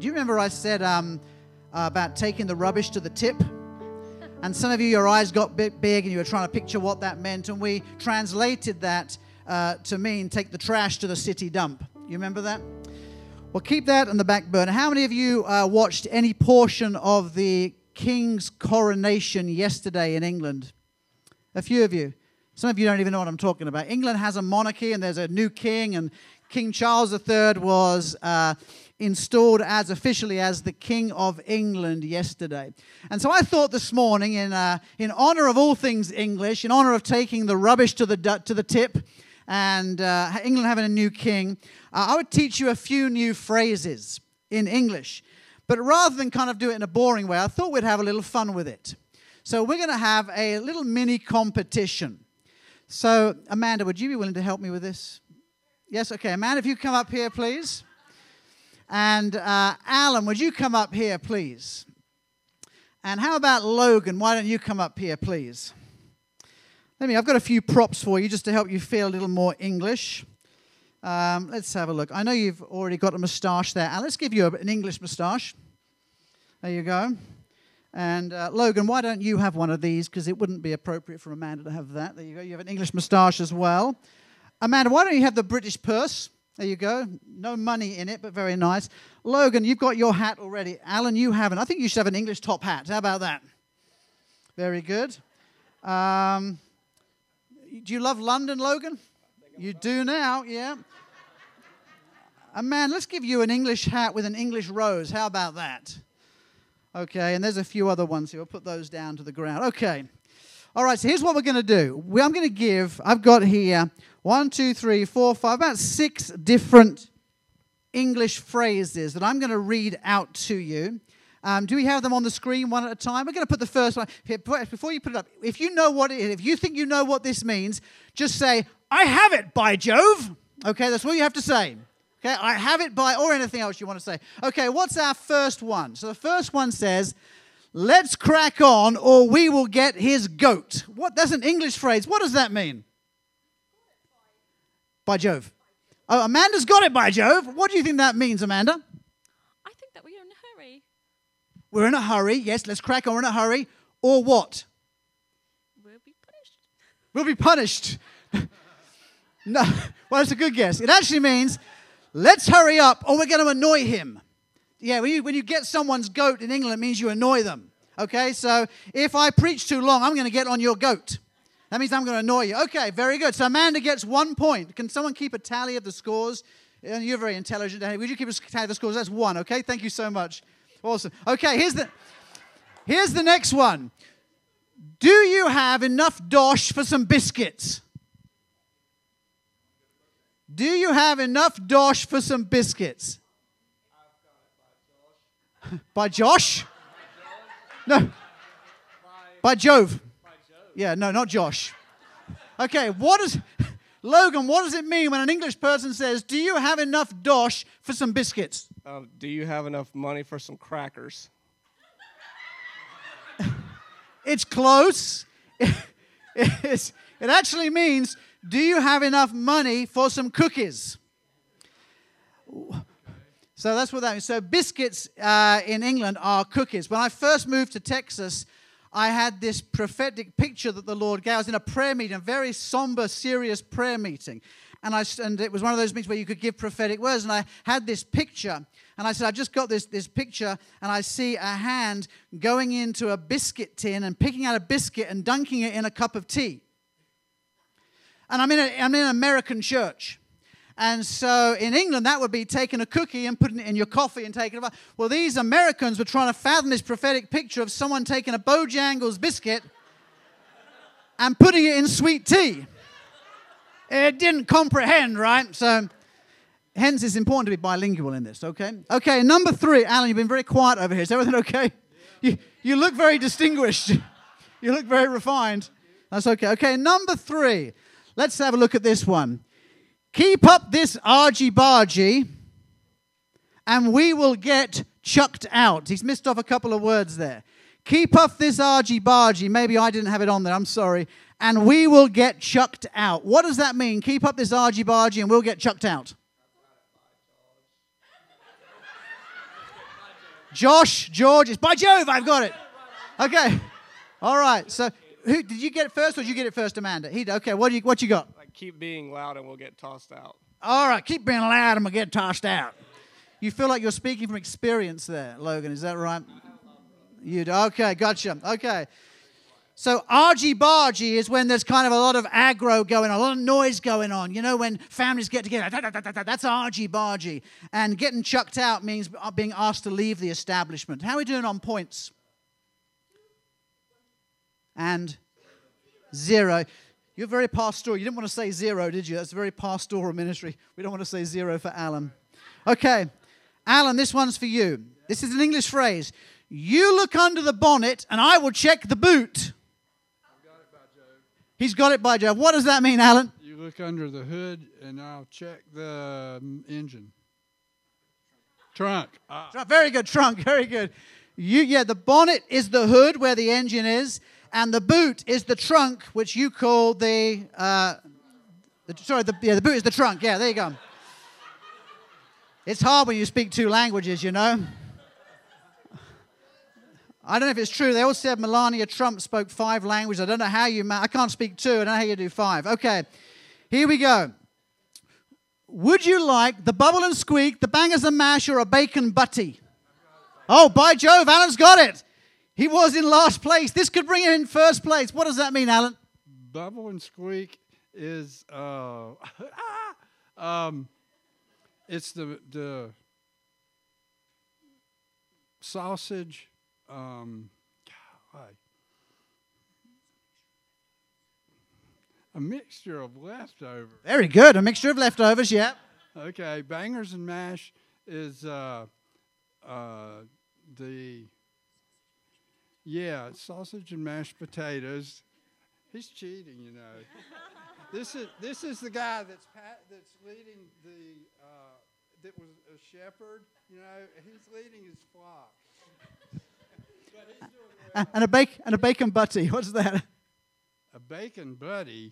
Do you remember I said about taking the rubbish to the tip? And some of you, your eyes got a bit big and you were trying to picture what that meant. And we translated that to mean take the trash to the city dump. You remember that? Well, keep that on the back burner. How many of you watched any portion of the King's coronation yesterday in England? A few of you. Some of you don't even know what I'm talking about. England has a monarchy and there's a new king, and King Charles III was installed officially as the King of England yesterday. And so I thought this morning, in honor of all things English, in honor of taking the rubbish to the tip, and England having a new king, I would teach you a few new phrases in English. But rather than kind of do it in a boring way, I thought we'd have a little fun with it. So we're going to have a little mini competition. So, Amanda, would you be willing to help me with this? Yes? Okay. Amanda, if you come up here, please. And Alan, would you come up here, please? And how about Logan? Why don't you come up here, please? I've got a few props for you just to help you feel a little more English. Let's have a look. I know you've already got a moustache there. Alan, let's give you an English moustache. There you go. And Logan, why don't you have one of these? Because it wouldn't be appropriate for Amanda to have that. There you go. You have an English moustache as well. Amanda, why don't you have the British purse? There you go. No money in it, but very nice. Logan, you've got your hat already. Alan, you haven't. I think you should have an English top hat. How about that? Very good. Do you love London, Logan? You do now, yeah. Amanda, let's give you an English hat with an English rose. How about that? Okay, and there's a few other ones here. We'll put those down to the ground. Okay. All right, so here's what we're going to do. I've got here 1, 2, 3, 4, 5, about 6 different English phrases that I'm going to read out to you. Do we have them on the screen one at a time? We're going to put the first one here. Before you put it up, if you know what it is, if you think you know what this means, just say, I have it, by Jove. Okay, that's what you have to say. Okay, I have it by, or anything else you want to say. Okay, what's our first one? So the first one says, let's crack on or we will get his goat. That's an English phrase. What does that mean? By Jove. Oh, Amanda's got it, by Jove. What do you think that means, Amanda? I think that we are in a hurry. We're in a hurry. Yes, let's crack on. We're in a hurry. Or what? We'll be punished. We'll be punished. No, well, that's a good guess. It actually means, let's hurry up or we're going to annoy him. Yeah, when you get someone's goat in England, it means you annoy them. Okay, so if I preach too long, I'm going to get on your goat. That means I'm going to annoy you. Okay, very good. So Amanda gets 1 point. Can someone keep a tally of the scores? You're very intelligent. Would you keep a tally of the scores? That's 1, okay? Thank you so much. Awesome. Okay, here's the next one. Do you have enough dosh for some biscuits? Do you have enough dosh for some biscuits? By Josh? No. By Jove. Yeah, no, not Josh. Okay, Logan, what does it mean when an English person says, do you have enough dosh for some biscuits? Do you have enough money for some crackers? It's close. It actually means, do you have enough money for some cookies? So that's what that means. So biscuits in England are cookies. When I first moved to Texas, I had this prophetic picture that the Lord gave. I was in a prayer meeting, a very somber, serious prayer meeting. And it was one of those meetings where you could give prophetic words. And I had this picture. And I said, I just got this picture. And I see a hand going into a biscuit tin and picking out a biscuit and dunking it in a cup of tea. And I'm in an American church. And so in England, that would be taking a cookie and putting it in your coffee and taking it out. Well, these Americans were trying to fathom this prophetic picture of someone taking a Bojangles biscuit and putting it in sweet tea. It didn't comprehend, right? So hence it's important to be bilingual in this, okay? Okay, number 3. Alan, you've been very quiet over here. Is everything okay? You look very distinguished. You look very refined. That's okay. Okay, number 3. Let's have a look at this one. Keep up this argy-bargy, and we will get chucked out. He's missed off a couple of words there. Keep up this argy-bargy. Maybe I didn't have it on there. I'm sorry. And we will get chucked out. What does that mean? Keep up this argy-bargy, and we'll get chucked out. Josh, George. It's by Jove, I've got it. Okay. All right. So, did you get it first, or did you get it first, Amanda? He did. Okay. What you got? Like, keep being loud and we'll get tossed out. All right. Keep being loud, and we'll get tossed out. You feel like you're speaking from experience there, Logan. Is that right? You do. Okay. Gotcha. Okay. So argy-bargy is when there's kind of a lot of aggro going on, a lot of noise going on. You know, when families get together, that's argy-bargy. And getting chucked out means being asked to leave the establishment. How are we doing on points? And 0. You're very pastoral. You didn't want to say 0, did you? That's very pastoral ministry. We don't want to say 0 for Alan. Okay. Alan, this one's for you. This is an English phrase. You look under the bonnet and I will check the boot. He's got it by Joe. What does that mean, Alan? You look under the hood, and I'll check the engine. Trunk. Very good, trunk. Very good. The bonnet is the hood where the engine is, and the boot is the trunk, which you call the boot is the trunk. Yeah, there you go. It's hard when you speak 2 languages, you know. I don't know if it's true. They all said Melania Trump spoke 5 languages. I don't know how you... I can't speak 2. I don't know how you do 5. Okay, here we go. Would you like the bubble and squeak, the bangers and mash, or a bacon butty? Oh, by Jove, Alan's got it. He was in last place. This could bring him in first place. What does that mean, Alan? Bubble and squeak is... it's the sausage... a mixture of leftovers. Very good. A mixture of leftovers, yeah. Okay, bangers and mash is sausage and mashed potatoes. He's cheating, you know. This is the guy that's leading that was a shepherd. You know, he's leading his flock. And a bacon butty. What's that? A bacon butty.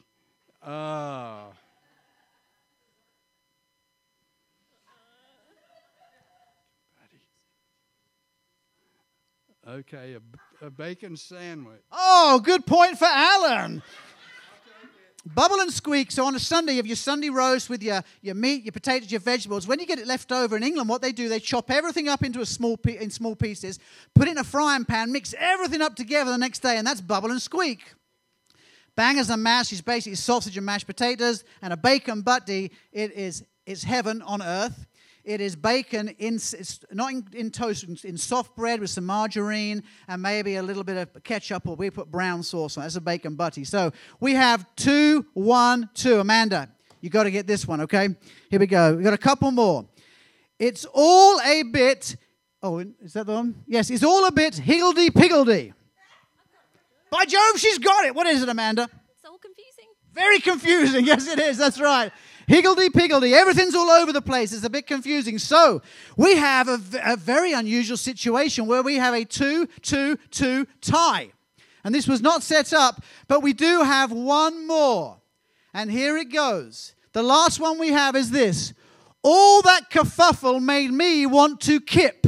Okay, a bacon sandwich. Oh, good point for Alan. Bubble and squeak. So on a Sunday, you have your Sunday roast with your meat, your potatoes, your vegetables. When you get it left over in England, what they do, they chop everything up into small pieces, put it in a frying pan, mix everything up together the next day, and that's bubble and squeak. Bangers and mash is basically sausage and mashed potatoes, and a bacon butty, it's heaven on earth. It is bacon, it's not in toast, in soft bread with some margarine and maybe a little bit of ketchup, or we put brown sauce on it. That's a bacon butty. So we have 2, 1, 2. Amanda, you got to get this one, okay? Here we go. We've got a couple more. It's all a bit... Oh, is that the one? Yes, it's all a bit higgledy-piggledy. By Jove, she's got it. What is it, Amanda? It's all confusing. Very confusing. Yes, it is. That's right. Higgledy-piggledy. Everything's all over the place. It's a bit confusing. So we have a very unusual situation where we have a 2-2-2 tie. And this was not set up, but we do have one more. And here it goes. The last one we have is this. All that kerfuffle made me want to kip.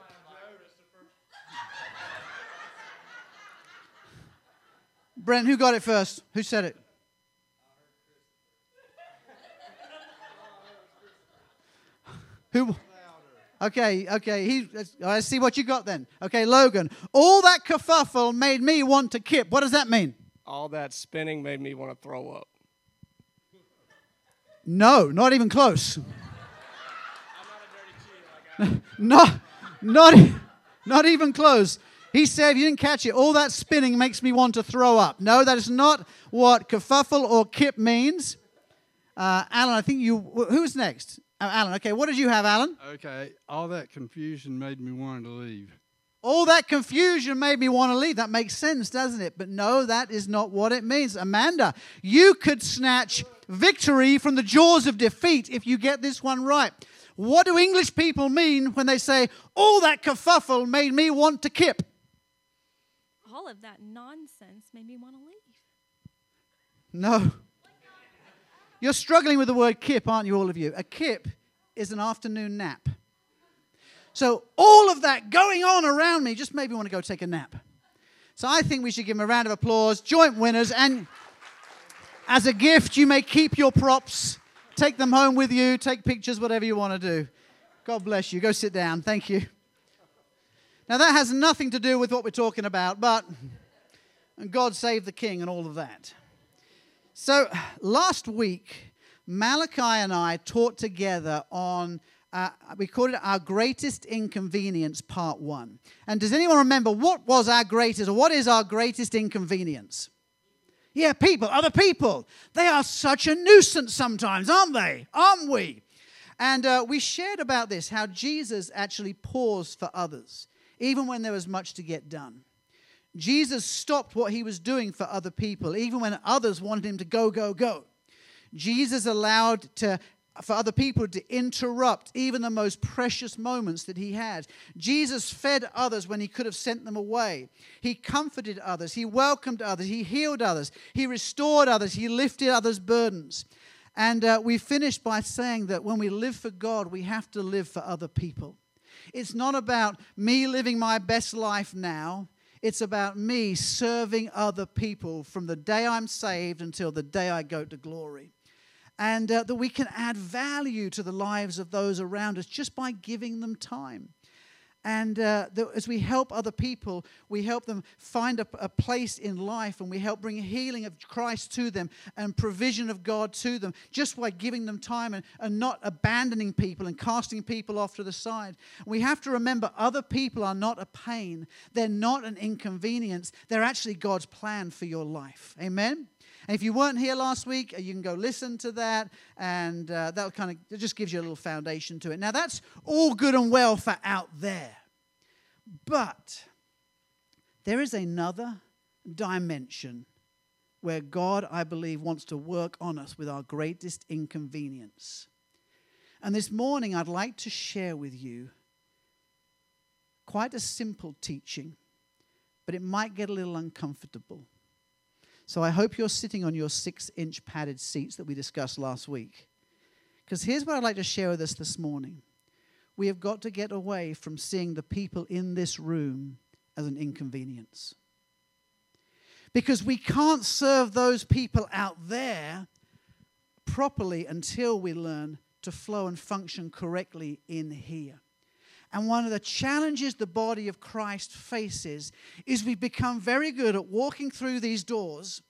Brent, who got it first? Who said it? Who? Okay. Let's see what you got then. Okay, Logan. All that kerfuffle made me want to kip. What does that mean? All that spinning made me want to throw up. No, not even close. I'm not a dirty cheater. Not even close. He said, you didn't catch it. All that spinning makes me want to throw up. No, that is not what kerfuffle or kip means. Alan, I think you... Who's next? Alan. Okay, what did you have, Alan? Okay, all that confusion made me want to leave. All that confusion made me want to leave. That makes sense, doesn't it? But no, that is not what it means. Amanda, you could snatch victory from the jaws of defeat if you get this one right. What do English people mean when they say, all that kerfuffle made me want to kip? All of that nonsense made me want to leave. No. You're struggling with the word kip, aren't you, all of you? A kip is an afternoon nap. So all of that going on around me just made me want to go take a nap. So I think we should give them a round of applause, joint winners, and as a gift, you may keep your props, take them home with you, take pictures, whatever you want to do. God bless you. Go sit down. Thank you. Now, that has nothing to do with what we're talking about, but God save the king and all of that. So last week, Malachi and I taught together on, we called it Our Greatest Inconvenience, Part 1. And does anyone remember what was our greatest, or what is our greatest inconvenience? Yeah, people, other people. They are such a nuisance sometimes, aren't they? Aren't we? And we shared about this, how Jesus actually paused for others, even when there was much to get done. Jesus stopped what he was doing for other people, even when others wanted him to go, go, go. Jesus allowed for other people to interrupt even the most precious moments that he had. Jesus fed others when he could have sent them away. He comforted others. He welcomed others. He healed others. He restored others. He lifted others' burdens. And we finished by saying that when we live for God, we have to live for other people. It's not about me living my best life now. It's about me serving other people from the day I'm saved until the day I go to glory. And that we can add value to the lives of those around us just by giving them time. And as we help other people, we help them find a place in life, and we help bring healing of Christ to them and provision of God to them just by giving them time and not abandoning people and casting people off to the side. We have to remember other people are not a pain. They're not an inconvenience. They're actually God's plan for your life. Amen? And if you weren't here last week, you can go listen to that, and it just gives you a little foundation to it. Now, that's all good and well for out there. But there is another dimension where God, I believe, wants to work on us with our greatest inconvenience. And this morning, I'd like to share with you quite a simple teaching, but it might get a little uncomfortable. So I hope you're sitting on your 6-inch padded seats that we discussed last week. Because here's what I'd like to share with us this morning. We have got to get away from seeing the people in this room as an inconvenience. Because we can't serve those people out there properly until we learn to flow and function correctly in here. And one of the challenges the body of Christ faces is we become very good at walking through these doors,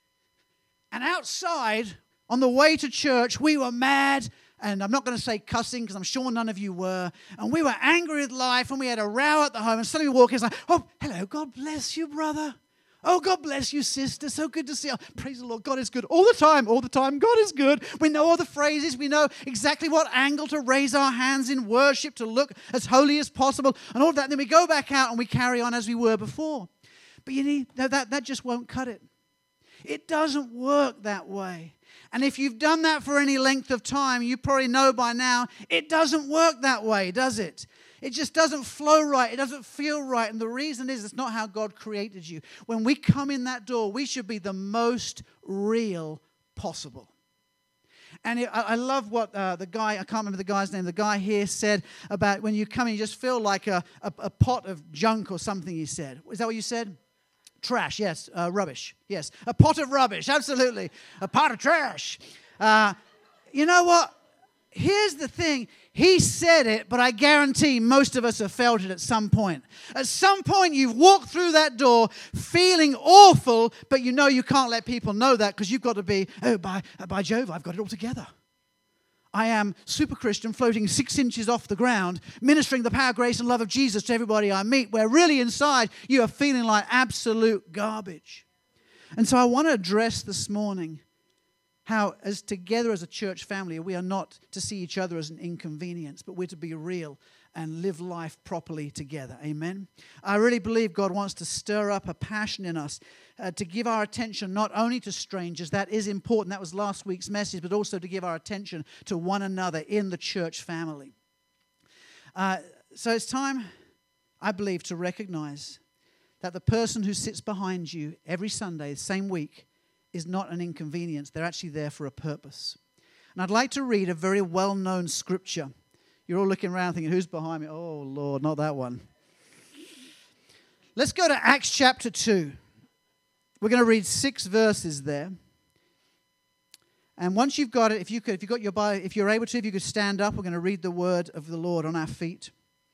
and outside, on the way to church, we were mad, and I'm not going to say cussing because I'm sure none of you were, and we were angry with life, and we had a row at the home, and suddenly we walk in, it's like, oh, hello, God bless you, brother. Oh, God bless you, sister. So good to see you. Praise the Lord. God is good all the time. All the time. God is good. We know all the phrases. We know exactly what angle to raise our hands in worship to look as holy as possible and all that. And then we go back out and we carry on as we were before. But that just won't cut it. It doesn't work that way. And if you've done that for any length of time, you probably know by now, it doesn't work that way, does it? It just doesn't flow right. It doesn't feel right. And the reason is it's not how God created you. When we come in that door, we should be the most real possible. And I love what the guy, I can't remember the guy's name, the guy here said about when you come in, you just feel like a pot of junk or something, he said. Is that what you said? Trash, yes. Rubbish, yes. A pot of rubbish, absolutely. A pot of trash. You know what? Here's the thing. He said it, but I guarantee most of us have felt it at some point. At some point, you've walked through that door feeling awful, but you know you can't let people know that because you've got to be, oh, by Jove, I've got it all together. I am super Christian, floating 6 inches off the ground, ministering the power, grace, and love of Jesus to everybody I meet, where really inside you are feeling like absolute garbage. And so I want to address this morning how, as together as a church family, we are not to see each other as an inconvenience, but we're to be real and live life properly together. Amen? I really believe God wants to stir up a passion in us to give our attention not only to strangers, that is important, that was last week's message, but also to give our attention to one another in the church family. So it's time, I believe, to recognize that the person who sits behind you every Sunday, the same week, is not an inconvenience. They're actually there for a purpose. And I'd like to read a very well-known scripture. You're all looking around thinking, who's behind me? Oh, Lord, not that one. Let's go to Acts chapter 2. We're going to read 6 verses there. And once you've got it, if you've got your Bible, if you're able to, if you could stand up, we're going to read the word of the Lord on our feet.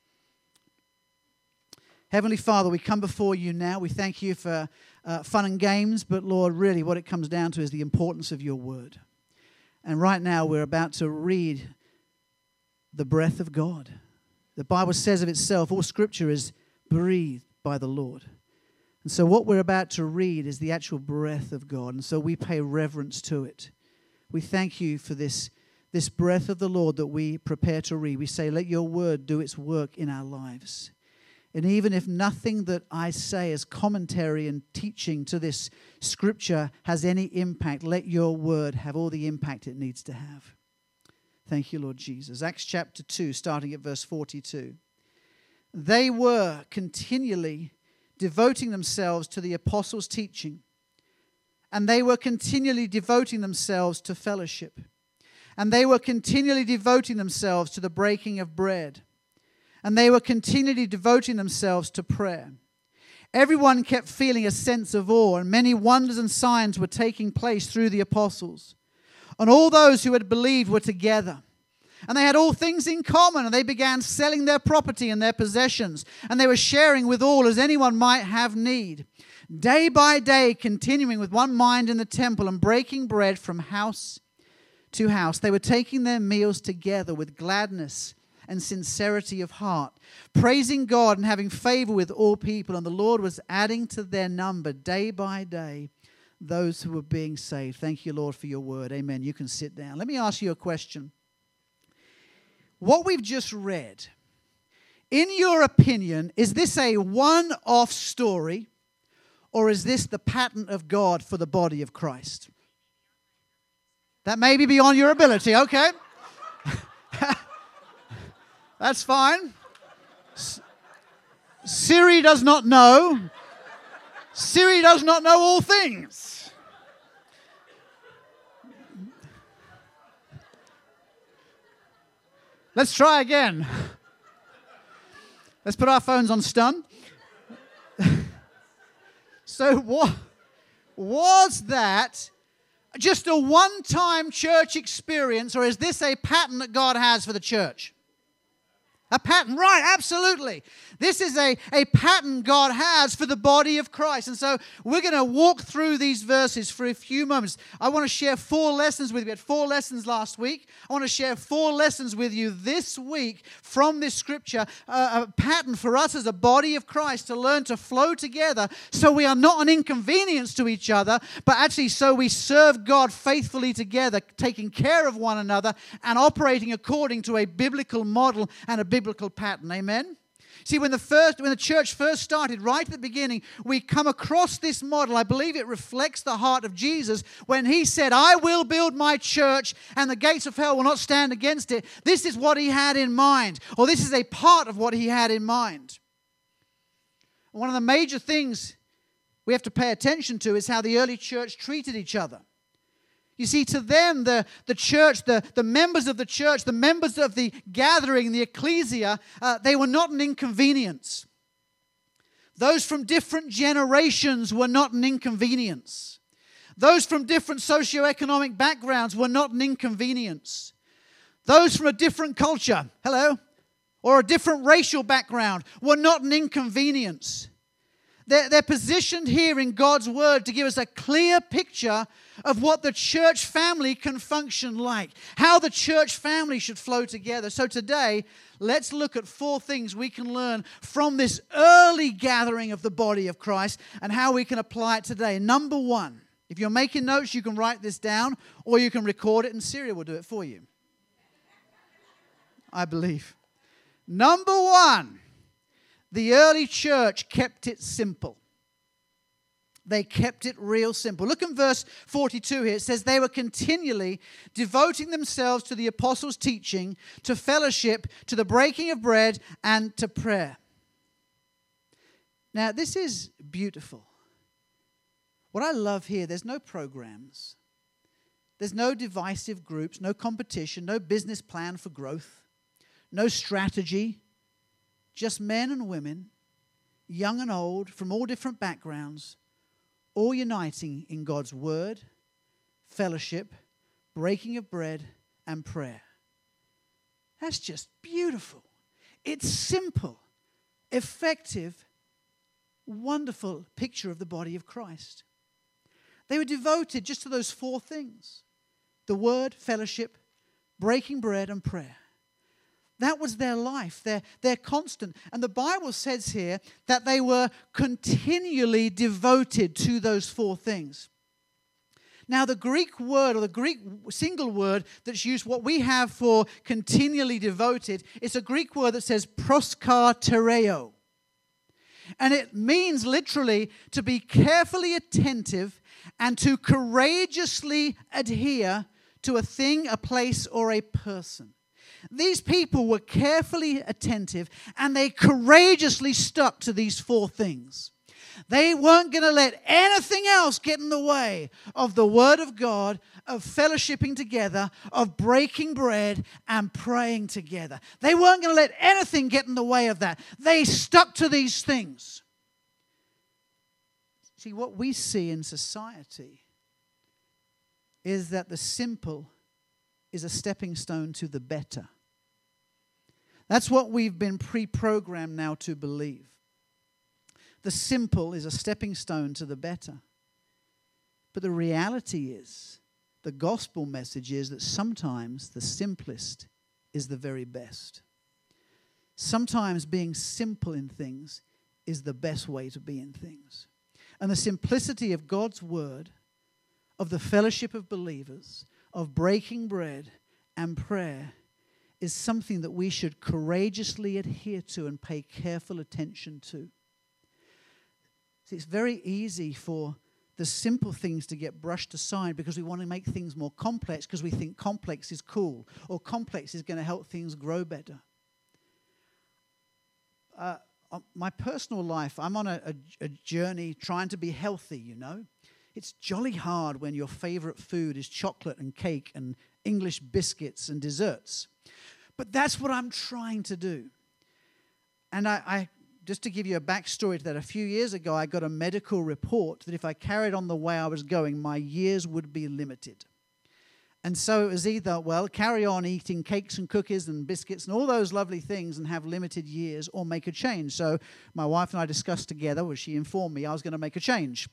Heavenly Father, we come before you now. We thank you for fun and games, but Lord, really what it comes down to is the importance of your word. And right now we're about to read the breath of God. The Bible says of itself, all scripture is breathed by the Lord. And so what we're about to read is the actual breath of God. And so we pay reverence to it. We thank you for this breath of the Lord that we prepare to read. We say, let your word do its work in our lives. And even if nothing that I say as commentary and teaching to this scripture has any impact, let your word have all the impact it needs to have. Thank you, Lord Jesus. Acts chapter 2, starting at verse 42. They were continually devoting themselves to the apostles' teaching, and they were continually devoting themselves to fellowship, and they were continually devoting themselves to the breaking of bread, and they were continually devoting themselves to prayer. Everyone kept feeling a sense of awe, and many wonders and signs were taking place through the apostles. And all those who had believed were together. And they had all things in common, and they began selling their property and their possessions, and they were sharing with all as anyone might have need. Day by day, continuing with one mind in the temple and breaking bread from house to house, they were taking their meals together with gladness and sincerity of heart, praising God and having favor with all people. And the Lord was adding to their number day by day those who were being saved. Thank you, Lord, for your word. Amen. You can sit down. Let me ask you a question. What we've just read, in your opinion, is this a one-off story, or is this the pattern of God for the body of Christ? That may be beyond your ability, okay? That's fine. Siri does not know. Siri does not know all things. Let's try again. Let's put our phones on stun. So what was that just a one-time church experience, or is this a pattern that God has for the church? A pattern, right, absolutely. This is a pattern God has for the body of Christ. And so we're going to walk through these verses for a few moments. I want to share 4 lessons with you. We had 4 lessons last week. I want to share 4 lessons with you this week from this scripture, a pattern for us as a body of Christ to learn to flow together so we are not an inconvenience to each other, but actually so we serve God faithfully together, taking care of one another and operating according to a biblical model and a biblical pattern. Amen? See, when the church first started, right at the beginning, we come across this model. I believe it reflects the heart of Jesus when he said, I will build my church and the gates of hell will not stand against it. This is what he had in mind, or this is a part of what he had in mind. One of the major things we have to pay attention to is how the early church treated each other. You see, to them, the church, the members of the church, the members of the gathering, the ecclesia, they were not an inconvenience. Those from different generations were not an inconvenience. Those from different socioeconomic backgrounds were not an inconvenience. Those from a different culture, hello, or a different racial background were not an inconvenience. They're positioned here in God's word to give us a clear picture of what the church family can function like, how the church family should flow together. So today, let's look at 4 things we can learn from this early gathering of the body of Christ and how we can apply it today. Number 1, if you're making notes, you can write this down or you can record it and Siri will do it for you. I believe. Number 1. The early church kept it simple. They kept it real simple. Look in verse 42 here. It says they were continually devoting themselves to the apostles' teaching, to fellowship, to the breaking of bread, and to prayer. Now, this is beautiful. What I love here, there's no programs. There's no divisive groups, no competition, no business plan for growth. no strategy, just men and women, young and old, from all different backgrounds, all uniting in God's word, fellowship, breaking of bread, and prayer. That's just beautiful. It's simple, effective, wonderful picture of the body of Christ. They were devoted just to those 4 things: the word, fellowship, breaking bread, and prayer. That was their life, their constant. And the Bible says here that they were continually devoted to those 4 things. Now, the Greek word, or the Greek single word that's used, what we have for continually devoted, is a Greek word that says proskartereo. And it means literally to be carefully attentive and to courageously adhere to a thing, a place, or a person. These people were carefully attentive and they courageously stuck to these 4 things. They weren't going to let anything else get in the way of the Word of God, of fellowshipping together, of breaking bread and praying together. They weren't going to let anything get in the way of that. They stuck to these things. See, what we see in society is that the simple is a stepping stone to the better. That's what we've been pre-programmed now to believe. The simple is a stepping stone to the better. But the reality is, the gospel message is that sometimes the simplest is the very best. Sometimes being simple in things is the best way to be in things. And the simplicity of God's word, of the fellowship of believers, of breaking bread and prayer is something that we should courageously adhere to and pay careful attention to. See, it's very easy for the simple things to get brushed aside because we want to make things more complex because we think complex is cool or complex is going to help things grow better. My personal life, I'm on a journey trying to be healthy, you know. It's jolly hard when your favorite food is chocolate and cake and English biscuits and desserts. But that's what I'm trying to do. And I just to give you a backstory to that, a few years ago, I got a medical report that if I carried on the way I was going, my years would be limited. And so it was either, well, carry on eating cakes and cookies and biscuits and all those lovely things and have limited years, or make a change. So my wife and I discussed together, where she informed me I was going to make a change.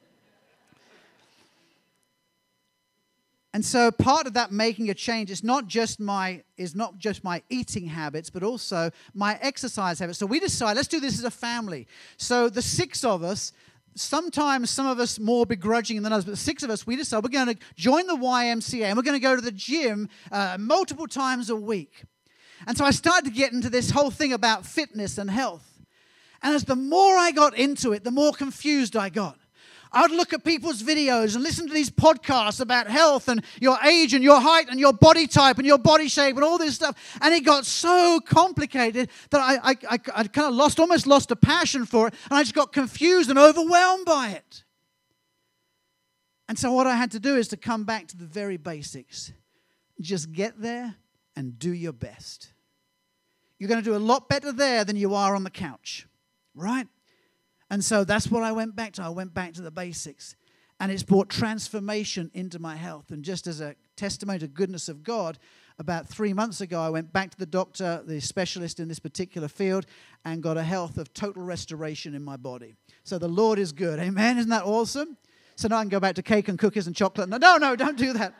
And so part of that making a change is not just my eating habits, but also my exercise habits. So we decided, let's do this as a family. So the 6 of us, sometimes some of us more begrudging than others, but the 6 of us, we decided we're going to join the YMCA and we're going to go to the gym multiple times a week. And so I started to get into this whole thing about fitness and health. And as the more I got into it, the more confused I got. I would look at people's videos and listen to these podcasts about health and your age and your height and your body type and your body shape and all this stuff. And it got so complicated that I kind of almost lost a passion for it. And I just got confused and overwhelmed by it. And so what I had to do is to come back to the very basics. Just get there and do your best. You're going to do a lot better there than you are on the couch, right? And so that's what I went back to. I went back to the basics. And it's brought transformation into my health. And just as a testimony to the goodness of God, about 3 months ago, I went back to the doctor, the specialist in this particular field, and got a health of total restoration in my body. So the Lord is good. Amen? Isn't that awesome? So now I can go back to cake and cookies and chocolate. No, don't do that.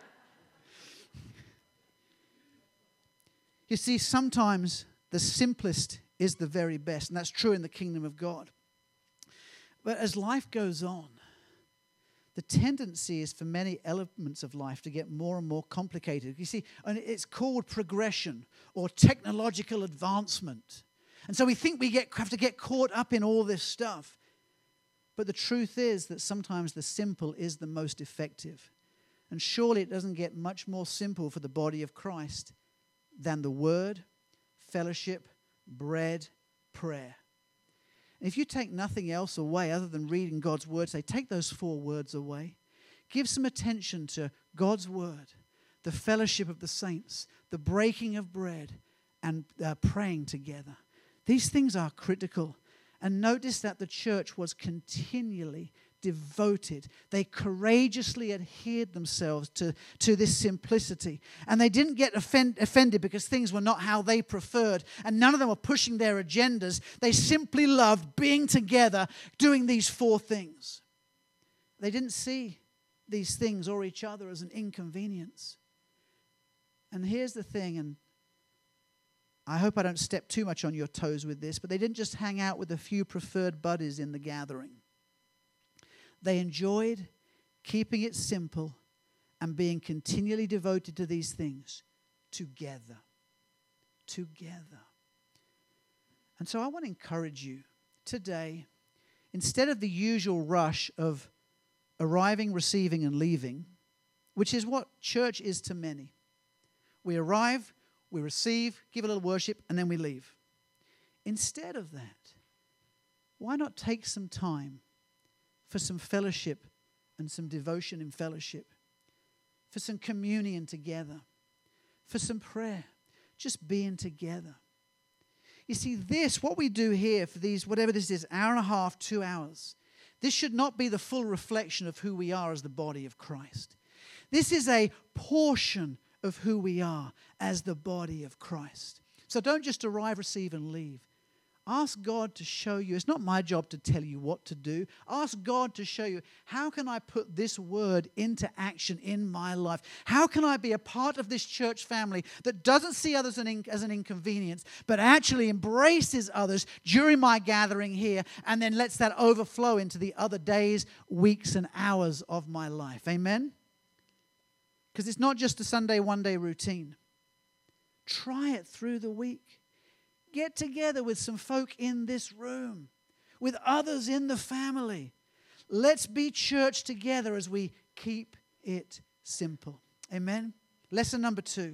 You see, sometimes the simplest is the very best. And that's true in the kingdom of God. But as life goes on, the tendency is for many elements of life to get more and more complicated. You see, and it's called progression or technological advancement. And so we think we have to get caught up in all this stuff. But the truth is that sometimes the simple is the most effective. And surely it doesn't get much more simple for the body of Christ than the word, fellowship, bread, prayer. If you take nothing else away other than reading God's word, say, take those 4 words away. Give some attention to God's word, the fellowship of the saints, the breaking of bread, and praying together. These things are critical. And notice that the church was continually devoted. They courageously adhered themselves to this simplicity. And they didn't get offended because things were not how they preferred. And none of them were pushing their agendas. They simply loved being together, doing these 4 things. They didn't see these things or each other as an inconvenience. And here's the thing, and I hope I don't step too much on your toes with this, but they didn't just hang out with a few preferred buddies in the gathering. They enjoyed keeping it simple and being continually devoted to these things together. Together. And so I want to encourage you today, instead of the usual rush of arriving, receiving, and leaving, which is what church is to many. We arrive, we receive, give a little worship, and then we leave. Instead of that, why not take some time for some fellowship and some devotion in fellowship, for some communion together, for some prayer, just being together. You see, what we do here for these, whatever this is, hour and a half, 2 hours, this should not be the full reflection of who we are as the body of Christ. This is a portion of who we are as the body of Christ. So don't just arrive, receive, and leave. Ask God to show you. It's not my job to tell you what to do. Ask God to show you, how can I put this word into action in my life? How can I be a part of this church family that doesn't see others as an inconvenience, but actually embraces others during my gathering here and then lets that overflow into the other days, weeks, and hours of my life? Amen? Because it's not just a Sunday, one-day routine. Try it through the week. Get together with some folk in this room, with others in the family. Let's be church together as we keep it simple. Amen? Lesson number 2.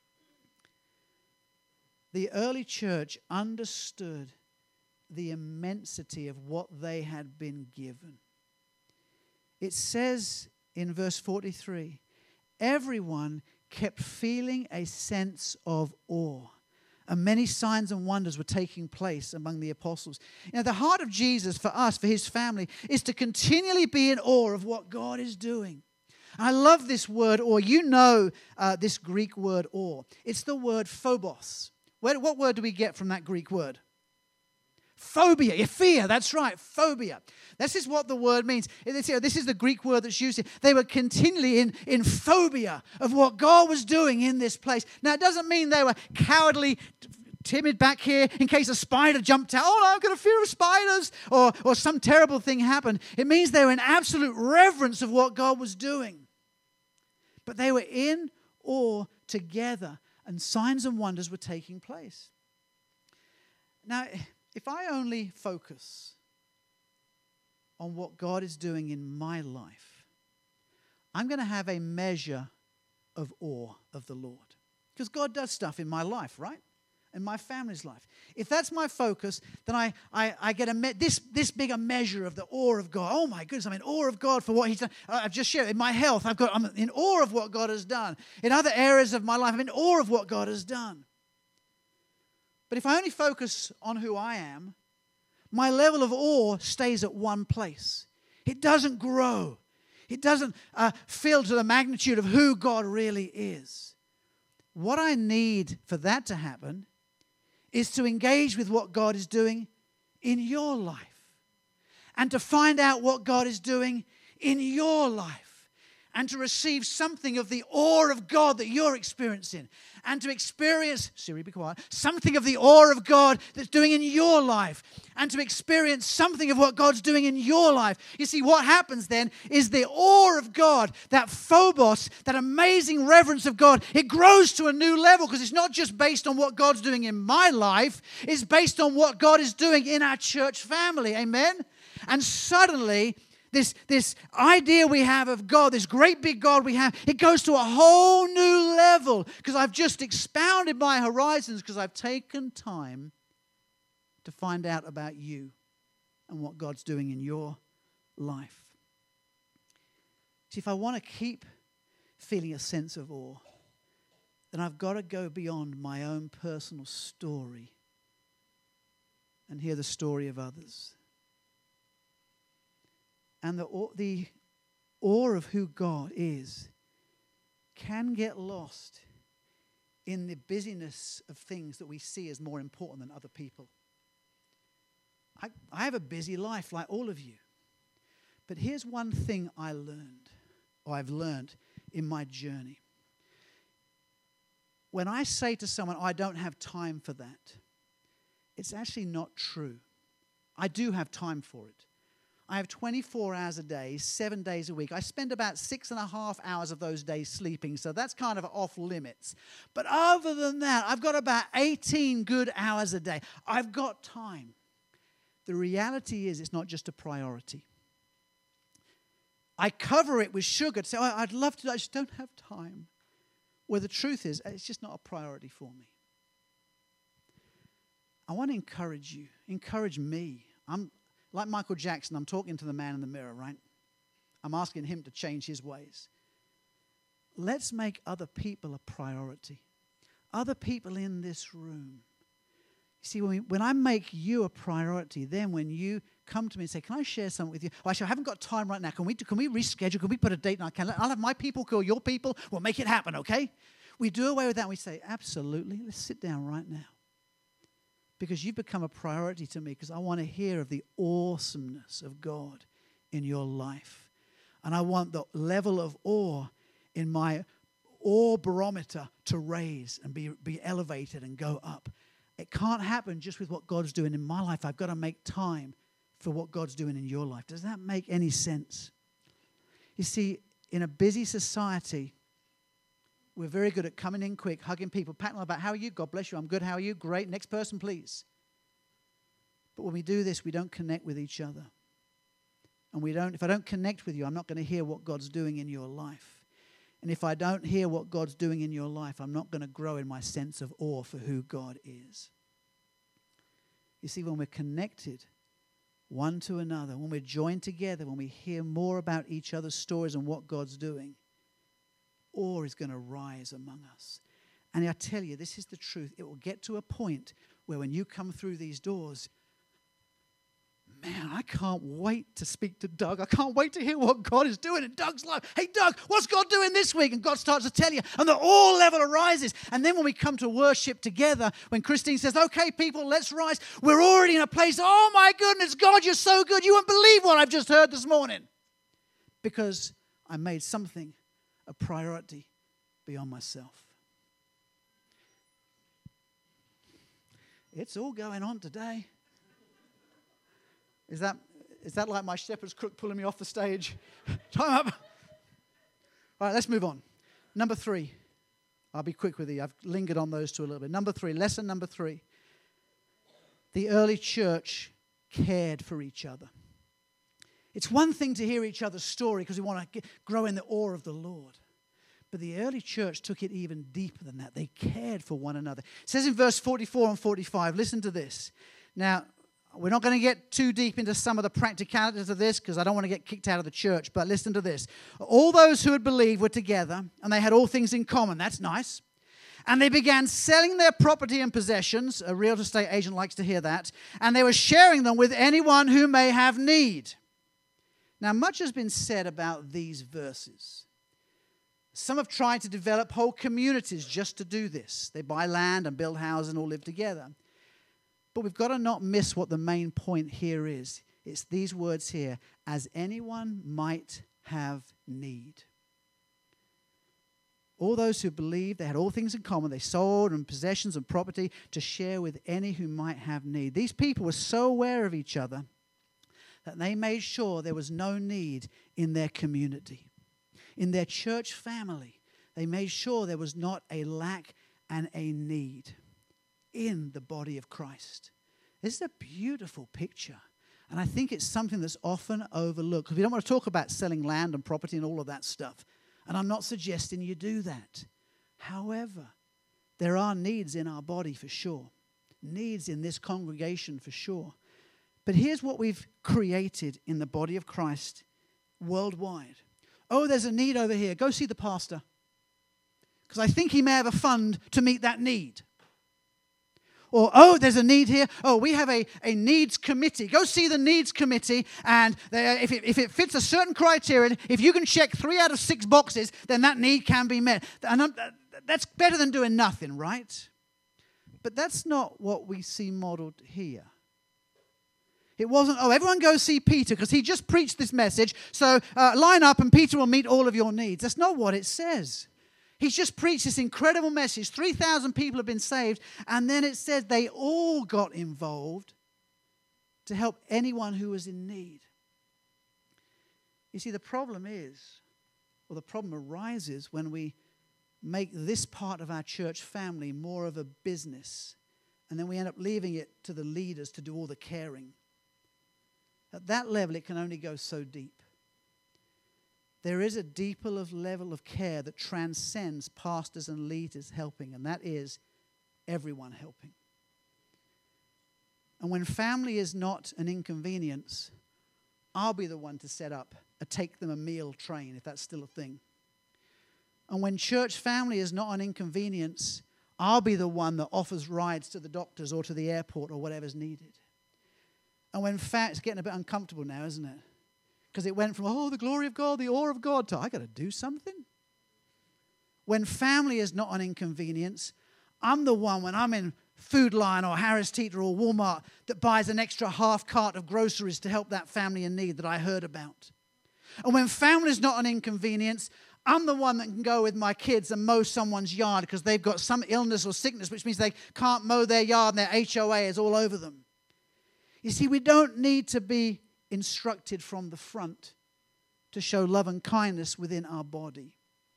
The early church understood the immensity of what they had been given. It says in verse 43, everyone kept feeling a sense of awe. And many signs and wonders were taking place among the apostles. Now, the heart of Jesus for us, for his family, is to continually be in awe of what God is doing. I love this word awe. You know this Greek word awe. It's the word phobos. What word do we get from that Greek word? Phobia, fear, that's right, phobia. This is what the word means. This is the Greek word that's used here. They were continually in phobia of what God was doing in this place. Now, it doesn't mean they were cowardly, timid back here in case a spider jumped out. Oh, no, I've got a fear of spiders, or some terrible thing happened. It means they were in absolute reverence of what God was doing. But they were in awe together, and signs and wonders were taking place. Now, if I only focus on what God is doing in my life, I'm going to have a measure of awe of the Lord. Because God does stuff in my life, right? In my family's life. If that's my focus, then I get this bigger measure of the awe of God. Oh my goodness, I'm in awe of God for what he's done. I've just shared in my health, I'm in awe of what God has done. In other areas of my life, I'm in awe of what God has done. But if I only focus on who I am, my level of awe stays at one place. It doesn't grow. It doesn't fill to the magnitude of who God really is. What I need for that to happen is to engage with what God is doing in your life and to find out what God is doing in your life and to receive something of the awe of God that you're experiencing and to experience, Siri, be quiet, something of the awe of God that's doing in your life and to experience something of what God's doing in your life. You see, what happens then is the awe of God, that phobos, that amazing reverence of God, it grows to a new level because it's not just based on what God's doing in my life, it's based on what God is doing in our church family. Amen? And suddenly, this idea we have of God, this great big God we have, it goes to a whole new level because I've just expounded my horizons because I've taken time to find out about you and what God's doing in your life. See, if I want to keep feeling a sense of awe, then I've got to go beyond my own personal story and hear the story of others. And the awe of who God is can get lost in the busyness of things that we see as more important than other people. I have a busy life like all of you. But here's one thing I've learned in my journey. When I say to someone, I don't have time for that, it's actually not true. I do have time for it. I have 24 hours a day, 7 days a week. I spend about 6.5 hours of those days sleeping, so that's kind of off limits. But other than that, I've got about 18 good hours a day. I've got time. The reality is it's not just a priority. I cover it with sugar to say, oh, I'd love to, I just don't have time. Where the truth is, it's just not a priority for me. I want to encourage me. I'm like Michael Jackson, I'm talking to the man in the mirror, right? I'm asking him to change his ways. Let's make other people a priority. Other people in this room. You see, when I make you a priority, then when you come to me and say, can I share something with you? Oh, actually, I haven't got time right now. Can we reschedule? Can we put a date in our calendar? I'll have my people call your people. We'll make it happen, okay? We do away with that and we say, absolutely. Let's sit down right now. Because you've become a priority to me because I want to hear of the awesomeness of God in your life. And I want the level of awe in my awe barometer to raise and be elevated and go up. It can't happen just with what God's doing in my life. I've got to make time for what God's doing in your life. Does that make any sense? You see, in a busy society, we're very good at coming in quick, hugging people, patting them about, how are you? God bless you. I'm good. How are you? Great. Next person, please. But when we do this, we don't connect with each other. And if I don't connect with you, I'm not going to hear what God's doing in your life. And if I don't hear what God's doing in your life, I'm not going to grow in my sense of awe for who God is. You see, when we're connected one to another, when we're joined together, when we hear more about each other's stories and what God's doing, awe is going to rise among us. And I tell you, this is the truth. It will get to a point where when you come through these doors, man, I can't wait to speak to Doug. I can't wait to hear what God is doing in Doug's life. Hey, Doug, what's God doing this week? And God starts to tell you, and the awe level arises. And then when we come to worship together, when Christine says, okay, people, let's rise, we're already in a place, oh my goodness, God, you're so good. You won't believe what I've just heard this morning. Because I made something a priority beyond myself. It's all going on today. Is that like my shepherd's crook pulling me off the stage? Time up. All right, let's move on. Number 3. I'll be quick with you. I've lingered on those two a little bit. Number 3, lesson number 3. The early church cared for each other. It's one thing to hear each other's story because we want to grow in the awe of the Lord. But the early church took it even deeper than that. They cared for one another. It says in verse 44 and 45, listen to this. Now, we're not going to get too deep into some of the practicalities of this because I don't want to get kicked out of the church, but listen to this. All those who had believed were together and they had all things in common. That's nice. And they began selling their property and possessions. A real estate agent likes to hear that. And they were sharing them with anyone who may have need. Now, much has been said about these verses. Some have tried to develop whole communities just to do this. They buy land and build houses and all live together. But we've got to not miss what the main point here is. It's these words here, as anyone might have need. All those who believed they had all things in common, they sold and possessions and property to share with any who might have need. These people were so aware of each other that they made sure there was no need in their community. In their church family, they made sure there was not a lack and a need in the body of Christ. This is a beautiful picture. And I think it's something that's often overlooked because we don't want to talk about selling land and property and all of that stuff. And I'm not suggesting you do that. However, there are needs in our body for sure. Needs in this congregation for sure. But here's what we've created in the body of Christ worldwide. Oh, there's a need over here. Go see the pastor. because I think he may have a fund to meet that need. Or, oh, there's a need here. Oh, we have a needs committee. Go see the needs committee, and if it fits a certain criteria, if you can check 3 out of 6 boxes, then that need can be met. And that's better than doing nothing, right? But that's not what we see modeled here. It wasn't, oh, everyone go see Peter because he just preached this message, so line up and Peter will meet all of your needs. That's not what it says. He's just preached this incredible message. 3,000 people have been saved. And then it says they all got involved to help anyone who was in need. You see, the problem arises when we make this part of our church family more of a business. And then we end up leaving it to the leaders to do all the caring. At that level, it can only go so deep. There is a deeper level of care that transcends pastors and leaders helping, and that is everyone helping. And when family is not an inconvenience, I'll be the one to set up a take them a meal train, if that's still a thing. And when church family is not an inconvenience, I'll be the one that offers rides to the doctors or to the airport or whatever's needed. And when it's getting a bit uncomfortable now, isn't it? Because it went from, oh, the glory of God, the awe of God, to I got to do something. When family is not an inconvenience, I'm the one when I'm in Food Lion or Harris Teeter or Walmart that buys an extra half cart of groceries to help that family in need that I heard about. And when family is not an inconvenience, I'm the one that can go with my kids and mow someone's yard because they've got some illness or sickness, which means they can't mow their yard and their HOA is all over them. You see, we don't need to be instructed from the front to show love and kindness within our body.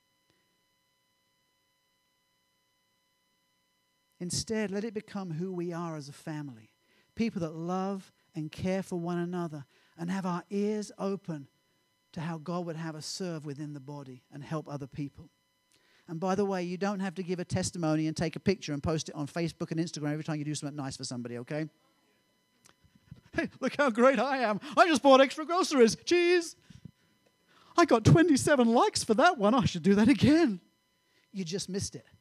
Instead, let it become who we are as a family. People that love and care for one another and have our ears open to how God would have us serve within the body and help other people. And by the way, you don't have to give a testimony and take a picture and post it on Facebook and Instagram every time you do something nice for somebody, okay? Hey, look how great I am. I just bought extra groceries. Cheese. I got 27 likes for that one. I should do that again. You just missed it.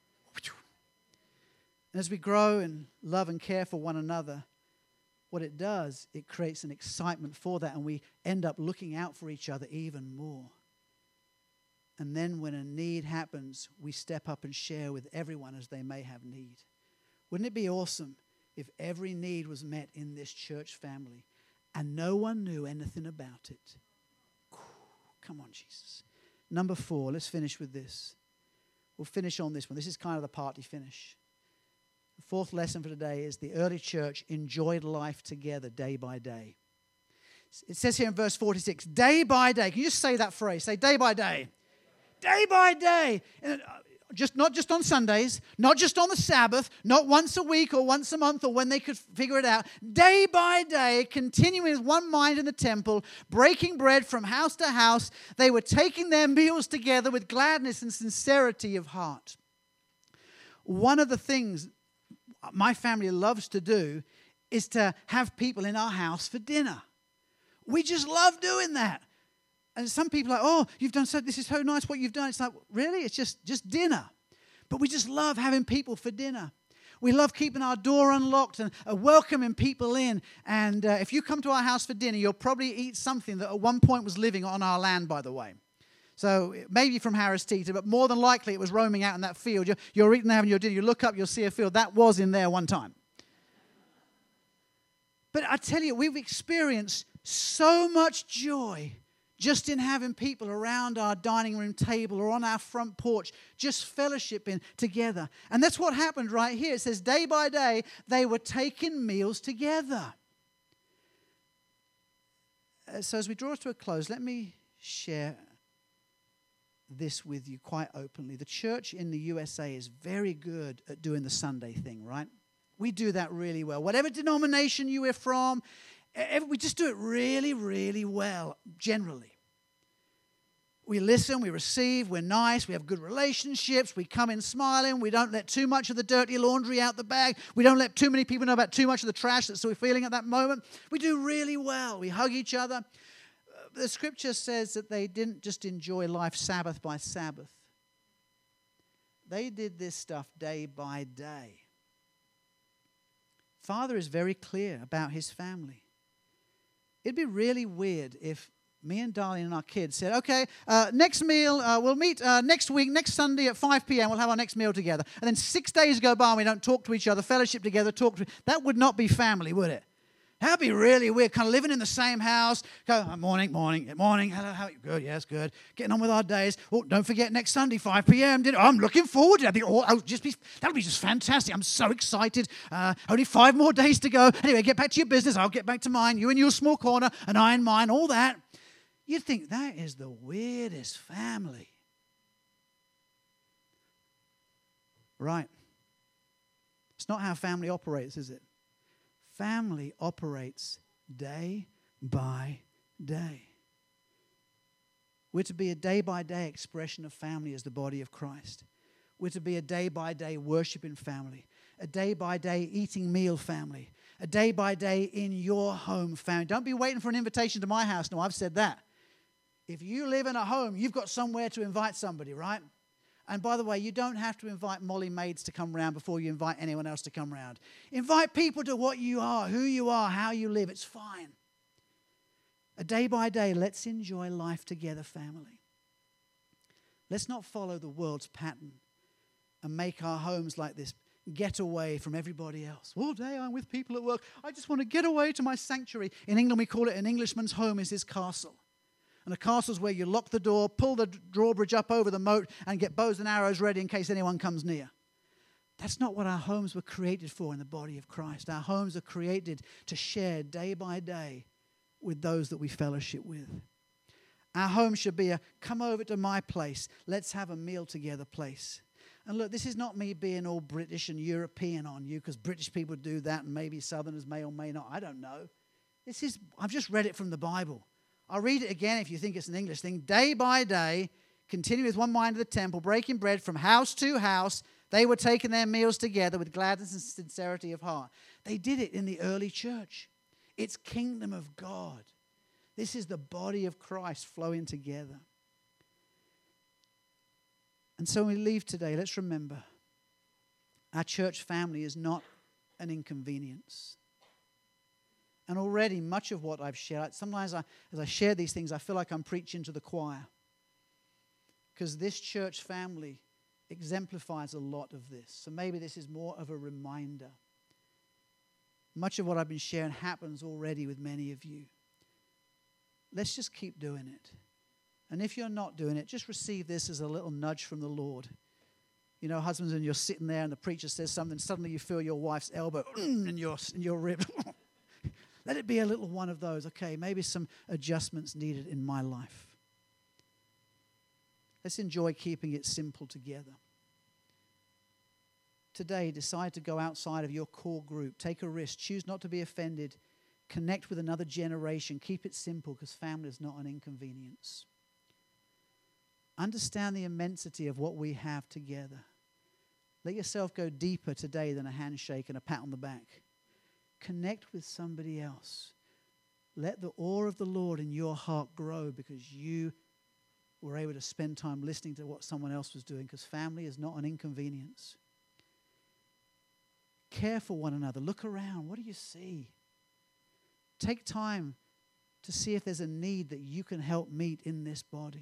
And as we grow in love and care for one another, what it does, it creates an excitement for that, and we end up looking out for each other even more. And then when a need happens, we step up and share with everyone as they may have need. Wouldn't it be awesome if every need was met in this church family and no one knew anything about it? Come on, Jesus. Number 4, let's finish with this. We'll finish on this one. This is kind of the party finish. The 4th lesson for today is the early church enjoyed life together day by day. It says here in verse 46, day by day. Can you just say that phrase? Say day by day. Day by day. Not just on Sundays, not just on the Sabbath, not once a week or once a month or when they could figure it out. Day by day, continuing with one mind in the temple, breaking bread from house to house, they were taking their meals together with gladness and sincerity of heart. One of the things my family loves to do is to have people in our house for dinner. We just love doing that. And some people are like, oh, you've done so, this is so nice what you've done. It's like, really? It's just dinner. But we just love having people for dinner. We love keeping our door unlocked and welcoming people in. And if you come to our house for dinner, you'll probably eat something that at one point was living on our land, by the way. So maybe from Harris Teeter, but more than likely it was roaming out in that field. You're eating there having your dinner. You look up, you'll see a field. That was in there one time. But I tell you, we've experienced so much joy just in having people around our dining room table or on our front porch, just fellowshipping together. And that's what happened right here. It says day by day, they were taking meals together. So as we draw to a close, let me share this with you quite openly. The church in the USA is very good at doing the Sunday thing, right? We do that really well. Whatever denomination you are from, we just do it really, really well, generally. We listen, we receive, we're nice, we have good relationships, we come in smiling, we don't let too much of the dirty laundry out the bag, we don't let too many people know about too much of the trash that we're feeling at that moment. We do really well. We hug each other. The scripture says that they didn't just enjoy life Sabbath by Sabbath. They did this stuff day by day. Father is very clear about his family. It'd be really weird if me and Darlene and our kids said, okay, next meal, we'll meet next week, next Sunday at 5 p.m. We'll have our next meal together. And then 6 days go by and we don't talk to each other, fellowship together, that would not be family, would it? That'd be really weird, kind of living in the same house. Go, morning, hello, how are you? Good, yes, good. Getting on with our days. Oh, don't forget next Sunday, 5 p.m. I'm looking forward to it. That'll be just fantastic. I'm so excited. Only 5 more days to go. Anyway, get back to your business. I'll get back to mine. You in your small corner, and I in mine, all that. You'd think that is the weirdest family. Right. It's not how family operates, is it? Family operates day by day. We're to be a day-by-day expression of family as the body of Christ. We're to be a day-by-day worshiping family, a day-by-day eating meal family, a day-by-day in your home family. Don't be waiting for an invitation to my house. No, I've said that. If you live in a home, you've got somewhere to invite somebody, right? And by the way, you don't have to invite Molly maids to come round before you invite anyone else to come round. Invite people to what you are, who you are, how you live. It's fine. A day by day, let's enjoy life together, family. Let's not follow the world's pattern and make our homes like this. Get away from everybody else. All day I'm with people at work. I just want to get away to my sanctuary. In England, we call it an Englishman's home is his castle. And a castle is where you lock the door, pull the drawbridge up over the moat, and get bows and arrows ready in case anyone comes near. That's not what our homes were created for in the body of Christ. Our homes are created to share day by day with those that we fellowship with. Our home should be a come over to my place, let's have a meal together place. And look, this is not me being all British and European on you, because British people do that and maybe Southerners may or may not. I don't know. I've just read it from the Bible. I'll read it again if you think it's an English thing. Day by day, continuing with one mind to the temple, breaking bread from house to house, they were taking their meals together with gladness and sincerity of heart. They did it in the early church. It's kingdom of God. This is the body of Christ flowing together. And so when we leave today, let's remember our church family is not an inconvenience. And already much of what I've shared, sometimes as I share these things, I feel like I'm preaching to the choir. Because this church family exemplifies a lot of this. So maybe this is more of a reminder. Much of what I've been sharing happens already with many of you. Let's just keep doing it. And if you're not doing it, just receive this as a little nudge from the Lord. You know, husbands, and you're sitting there and the preacher says something, suddenly you feel your wife's elbow in your rib. Let it be a little one of those. Okay, maybe some adjustments needed in my life. Let's enjoy keeping it simple together. Today, decide to go outside of your core group. Take a risk. Choose not to be offended. Connect with another generation. Keep it simple, because family is not an inconvenience. Understand the immensity of what we have together. Let yourself go deeper today than a handshake and a pat on the back. Connect with somebody else. Let the awe of the Lord in your heart grow because you were able to spend time listening to what someone else was doing, because family is not an inconvenience. Care for one another. Look around. What do you see? Take time to see if there's a need that you can help meet in this body.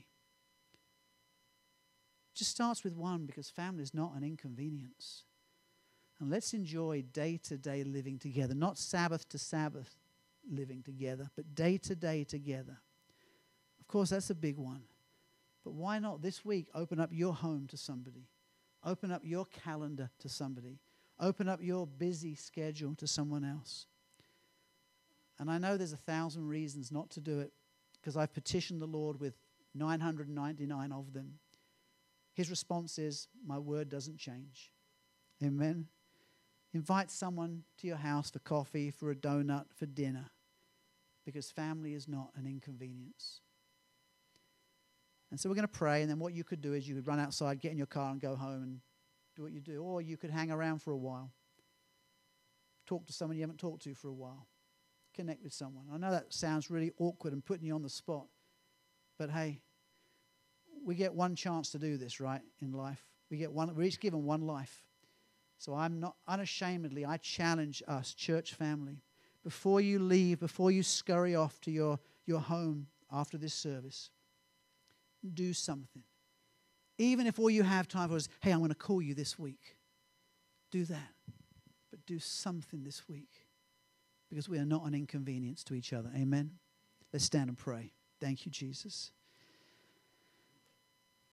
It just starts with one, because family is not an inconvenience. And let's enjoy day-to-day living together, not Sabbath to Sabbath living together, but day-to-day together. Of course, that's a big one. But why not this week open up your home to somebody? Open up your calendar to somebody. Open up your busy schedule to someone else. And I know there's 1,000 reasons not to do it, because I've petitioned the Lord with 999 of them. His response is, my word doesn't change. Amen. Invite someone to your house for coffee, for a donut, for dinner, because family is not an inconvenience. And so we're going to pray, and then what you could do is you could run outside, get in your car and go home and do what you do. Or you could hang around for a while. Talk to someone you haven't talked to for a while. Connect with someone. I know that sounds really awkward and putting you on the spot, but hey, we get one chance to do this, right, in life. We're each given one life. So I'm not unashamedly, I challenge us, church family, before you leave, before you scurry off to your home after this service, do something. Even if all you have time for is, hey, I'm going to call you this week. Do that. But do something this week, because we are not an inconvenience to each other. Amen? Let's stand and pray. Thank you, Jesus.